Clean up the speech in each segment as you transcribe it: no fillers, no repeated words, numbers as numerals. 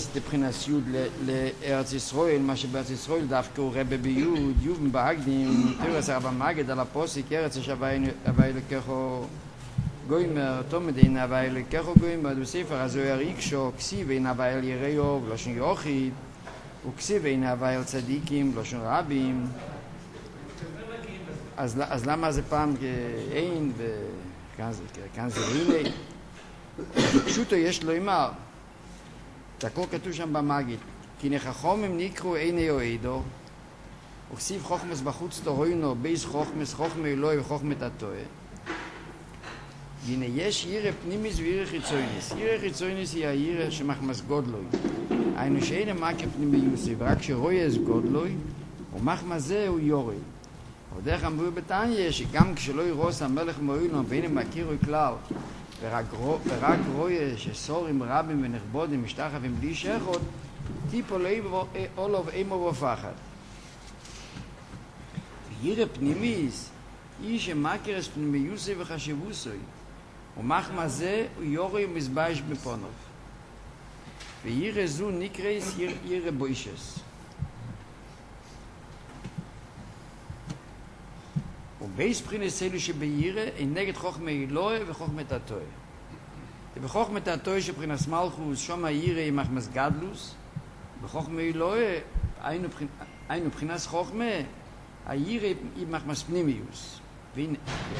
דבחינס יוד לארץ ישראל, מה שבארץ ישראל דווקא הוא רבה ביוד, יובן באגדים, תירס הרב המגד על הפוסק, ארץ הווי לקחו גוימר, תומד אין הווי לקחו גוימר, בספר הזו הריקשו, כסיב אין הווי על יריו, ולושן יוכית, וכסיב אין הווי על צדיקים, ולושן רבים. אז למה זה פעם אין, וכאן זה הנה? פשוטו יש לו אמר, זה הכל כתוב שם במגיד, כי נחכומים נקראו עיני אוהדו, וכסיב חוכמס בחוץ תוהוינו, בייס חוכמס, חוכמה אלוהי וחוכמת התוהה. והנה יש ירא פנימיס וירא חיצויניס. ירא חיצויניס היא הירא שמחמס גודלוי. היינו שאין המקר פנימיוסי, ורק שרויס גודלוי, ומחמס זה הוא יורי. ודרך אמרו בתניא, שגם כשלא ירוס המלך מועילון, ואין מכירו כלל, ורק רואה שסורים רבים ונכבודים משתחווים בלי שכות, טיפו אולוב אימו ופחד. ירא פנימיס, היא שמכרס פנימיוסי וחשיבוסי, ומחמא זה הוא יורי ומזבש בפונוב. וירא זו נקרס ירא בוישס. ובייס בחינס אלו שבירא אין נגד חוכמה אלוהי וחוכמת התוהה. ובחוכמת התוהה שבחינס מלכוס שום הירא עם מחמס גדלוס, בחוכמה אלוהי היינו בחינס חוכמה הירא עם מחמס פנימיוס. והנה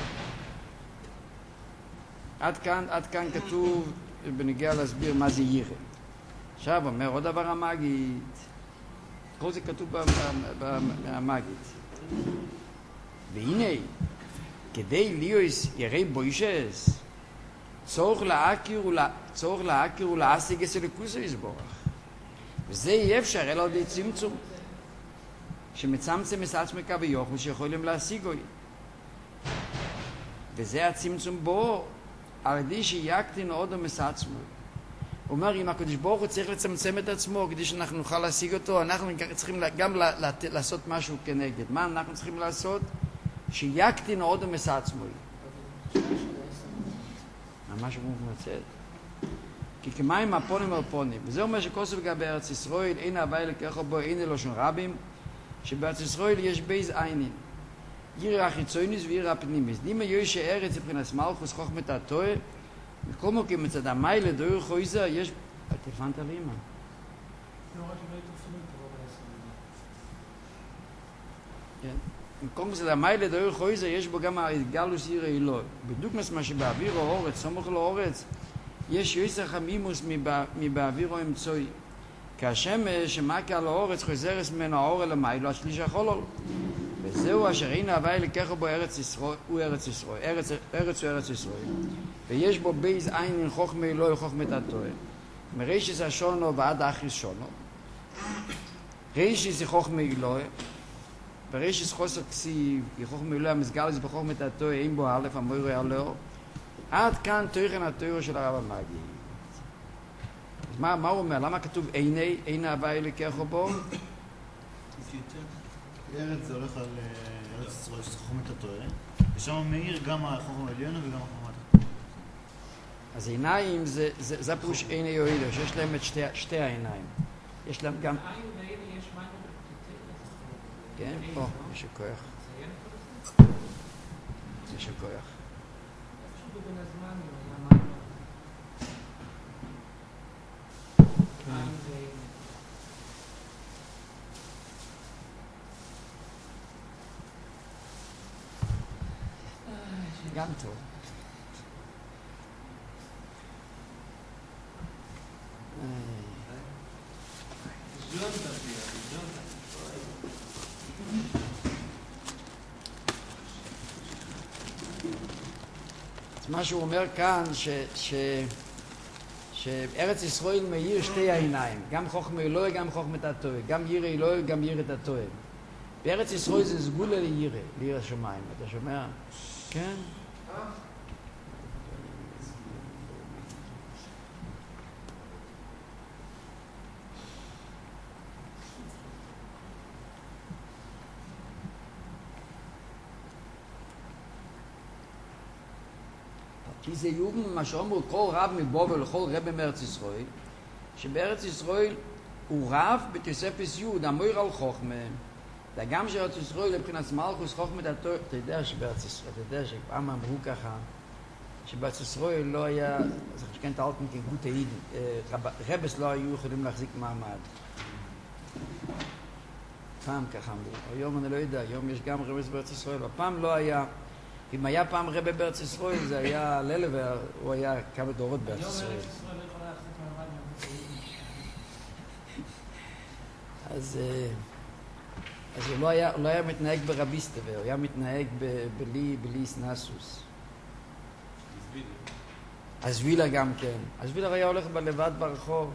עד כאן כתוב בנגיע להסביר מה זה ירא. עכשיו אומר עוד דבר המגיד, כל זה כתוב במגיד. והנה, כדי ליוס יראי בוישס, צורך להכיר ולהשיג את הליכוזו יסבורך. וזה יהיה אפשר אלא על ידי צמצום, שמצמצם את עצמך ביוכל שיכולים להשיגו. וזה הצמצום בו, על ידי שיקטין עוד מסעצמו. הוא אומר, אם הקדוש ברוך הוא צריך לצמצם את עצמו כדי שאנחנו נוכל להשיג אותו, אנחנו צריכים גם לעשות משהו כנגד. מה אנחנו צריכים לעשות? שיקטין עוד מסעצמו. ממש הוא מצאת. כי כמים הפונים על פונים. וזה אומר שכוסף גם בארץ ישראל, אין הווי לקחו בו, אין אלושן רבים, שבארץ ישראל יש בייז עינים. ירא החיצויניס וירא הפנימיס. דימה יש הארץ מבחינת מלכוס חוכמת התוהה, וכל מוקים מצד המיילה דויר חויזה, יש... את הבנת לי מה? כן. במקום מצד המיילה דויר חויזה, יש בו גם הגלוס ירא אלוהי. בדיוק מה שבאוויר האורץ, סמוך לאורץ, יש יויסר חמימוס מבאוויר האמצעי. כשמש שמכה על האורץ חוזרס ממנו האור אל המיילו, השליש החולול. וזהו אשר הנה הווי לקחו בו ארץ ישראל, הוא ארץ ישראל, ארץ הוא ארץ ישראל. ויש בו בייז עין חוכמה אלוהי חוכמת התוהה. מרישיס השונו ועד אחריס שונו. רישיס היא חוכמה אלוהי, ורישיס חוסר כסיב, היא חוכמה אלוהי, המסגל הזה בחוכמת התוהה, אין בו א' המוירו עלו. עד כאן תוכן התוהה של הרב המגיד. אז מה הוא אומר? למה כתוב עיני הווי לקחו בו? ארץ זה הולך על ארץ ישראל שזה חוכמת התוהה, ושם מאיר גם החוכמה העליונה וגם החוכמת התוהה. אז עיניים זה הפירוש עיני יהוידו, שיש להם את שתי העיניים. יש להם גם... כן, פה, יש הכוח. יש הכוח. גם טוב. אז מה שהוא אומר כאן שארץ ישראל מאיר שתי העיניים, גם חוכמה אלוהי, גם חוכמת התוהה, גם ירא אלוהי, גם יראת התוהה. בארץ ישראל זה סגולה לירא שמיים, אתה שומע? כן? כי זה יובן מה שאומרו כל רב מבובל וכל רב מארץ ישראל, שבארץ ישראל הוא רב בתוספת יוד, המויר על חוכמה. וגם שארץ ישראל לבחינת מלכוס חוכמת התורה, אתה יודע שבארץ ישראל, אתה יודע שפעם אמרו ככה, שבארץ ישראל לא היה, אז אני כן תאלת מכגות העיד, רבס לא היו יכולים להחזיק מעמד. פעם ככה אמרו, היום אני לא יודע, היום יש גם רבס בארץ ישראל, הפעם לא היה, אם היה פעם רבה בארץ ישראל זה היה לילה והוא היה כמה דורות בארץ ישראל. היום ארץ ישראל לא יכולה להחזיק מעמד. אז הוא לא היה מתנהג ברביסטה, הוא היה מתנהג בלי סנסוס. אז וילה גם כן. אז וילה היה הולך לבד ברחוב.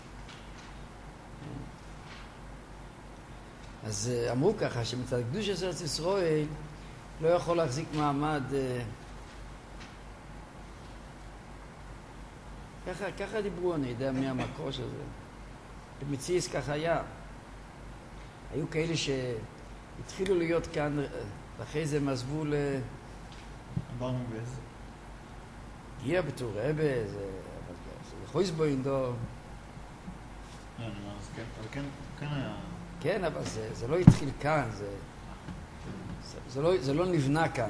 אז אמרו ככה, שמצד קדוש ארץ ישראל לא יכול להחזיק מעמד. ככה דיברו, אני יודע מי המקור של זה. במציאות ככה היה. היו כאלה שהתחילו להיות כאן, ואחרי זה הם עזבו עברנו באיזה? הגיע בתור רבה, זה חויסבוינדו. לא, אני אומר, אז כן, אבל כן היה... כן, אבל זה לא התחיל כאן, זה לא נבנה כאן.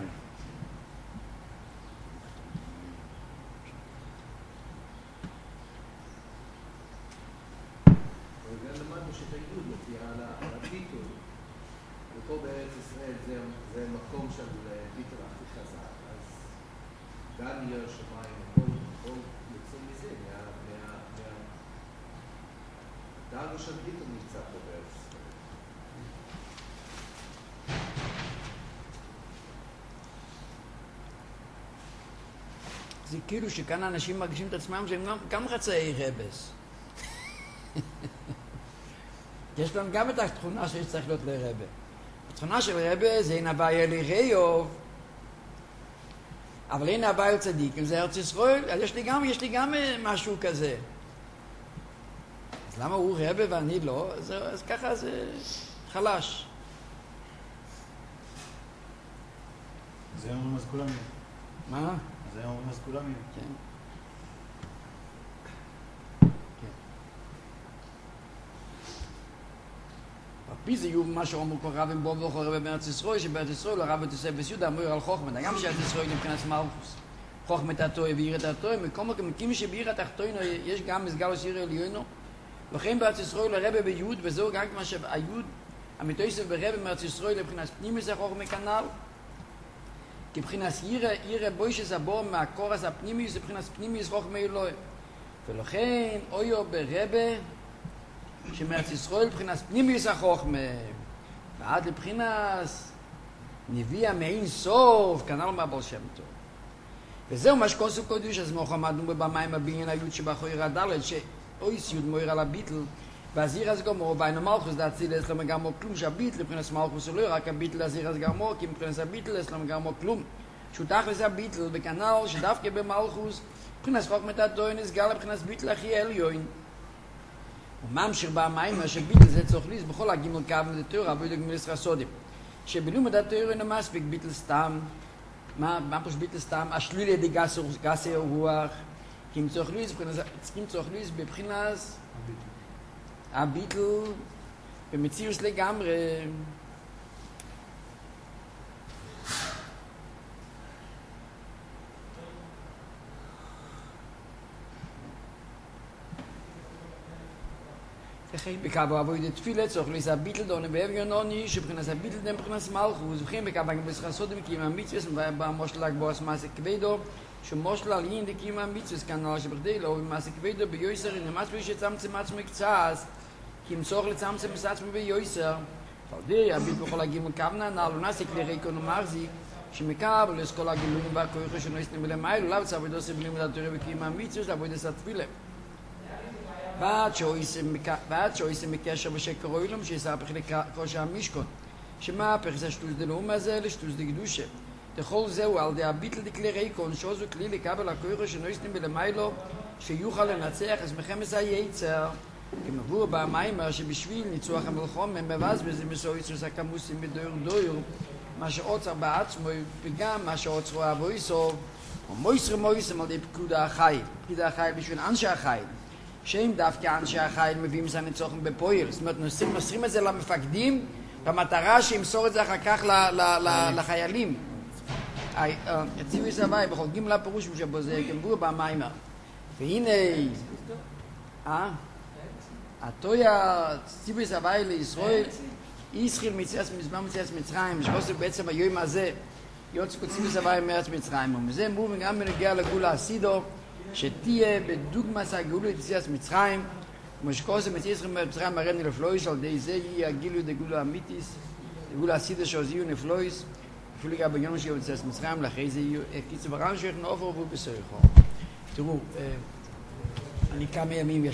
למדנו שתגידו לפי הביטול, ופה בארץ ישראל זה מקום של ביטול הכי חזק, אז גם ירא שמיים, הכל יוצא מזה, דאגו של ביטול נמצא פה בארץ ישראל. זה כאילו שכאן האנשים מרגישים את עצמם שהם גם חצאי רבס. יש להם גם את התכונה שצריך להיות לרבה. התכונה של רבה זה אין הבעיה לראיוב, אבל אין הבעיה לצדיקים, זה ארץ ישראל, אז יש לי גם משהו כזה. אז למה הוא רבה ואני לא? אז ככה זה חלש. זה היום אומרים אז כולם יהיו. מה? זה היום אומרים אז כולם יהיו. כן. פי זה יהיו מה שאומרו כל רבים בו ובכל רבי בארץ ישראל, שבארץ ישראל הרב בתוספת יהודה אמור על חוכמת, גם שארץ ישראל מבחינת מלכוס. חוכמת התורה ועיר את התורה, מקום מכיוון שבעיר התחתונה יש גם מסגלוס עיר עליונו, לכן בארץ ישראל הרבי ביוד, וזהו גם כמו שהיוד המתוסף ברבי מארץ ישראל לבחינת פנימיוס החוכמה כנ"ל, כבחינת עיר בוישס הבור מהקורס הפנימיוס, לבחינת פנימיוס חוכמה אלוהי. ולכן אויו ברבי שמארץ ישראל מבחינת פנימיוס החוכמה ועד לבחינת נביא המעין סוף כנ"ל מהבעל שם טוב. וזהו מה שכוסו קודש, אז אנחנו עמדנו במים הבניין היוד שבחויר הדלת שאויס יוד מויר על הביטל והזיר אז גמור בעין המלכוס דעציל אצלם גמור כלום שהביטל מבחינת מלכוס לא רק הביטל הזיר אז גמור כי מבחינת הביטל אצלם גמור כלום שהוא תכלס הביטל בכנ"ל שדווקא במלכוס מבחינת חוכמת התורה נסגר לבחינת ביטל הכי עליון וממשיך במים שביטל זה צריך ליס בכל הגימל קו לתורה עבודה גמילות חסדים שבלימוד התורה אינו מספיק ביטל סתם מה פשוט ביטל סתם השלילה די גסי הרוח כי אם צריך ליס בבחינת הביטל במציאוס לגמרי וכן בקו עבודת תפילה צריך ליס הביטל דונה באביונוני שבחינת הביטל דם מבחינת מלכוס וכן בקו גמילות חסדים כי אם המצווה במושל הגבוס מעשה כבדו שמושל על יין דקים המצווה כנ"ל שבכדי לא במעשה כבדו ביוסר אין המצווה שצמצם עצמו קצת כי אם צורך לצמצם עצמו ביוסר פרדי הביט בכל הגימל כוונה נעלו נסיק לריקון ומחזיק שמקבל לכל הגילויים והכויכו שנויסנים ולמיילו לאו צו ודוסי בלימוד התורה וקים המצווה לעבודת התפילה ועד שאויסם מקשר ושקר אילום שיספך לכושר המשכון שמהפך זה שטוס דלאום הזה לשטוס דקדושה תכל זהו על די הביטל דקלי ריקון שוזו כלי לקבל הכויכו שנויסנים ולמיילו שיוכל לנצח אז מחמס היצר כמבור במיימר שבשביל ניצוח המלחום הם מבזבז מסויצוס הקמוסים בדויר מה שעוצר בעצמו וגם מה שעוצרו אבויסו ומויסר על די פקודה החי בשביל אנשי החי שהם דווקא אנשי החיל מביאים זה נצורכם בפועל. זאת אומרת, נוסרים את זה למפקדים, במטרה שימסור את זה אחר כך לחיילים. הציווי סבי, בכל ג' הפירוש שבו זה כמבור במיימר. והנה, התויה ציווי סבי לישראל, ישחיל מציאס מצרים, שעושה בעצם היום הזה, יוצא ציווי סבי מארץ מצרים. וזה אמרו גם בנגיע לגאולה הסידו, שתהיה בדוגמת הגאולה ליציאת מצרים, כמו שקוראים מציאת מצרים מראה נפלויס, על ידי זה יהיה הגילוי דגאולה אמיתיס, דגאולה הסידו שעוזיו נפלויס, אפילו גם בעניין שיהיה יציאת מצרים, לאחרי זה יהיו קיצור ברן שאנחנו עובר ובסויכו. תראו, אני כמה ימים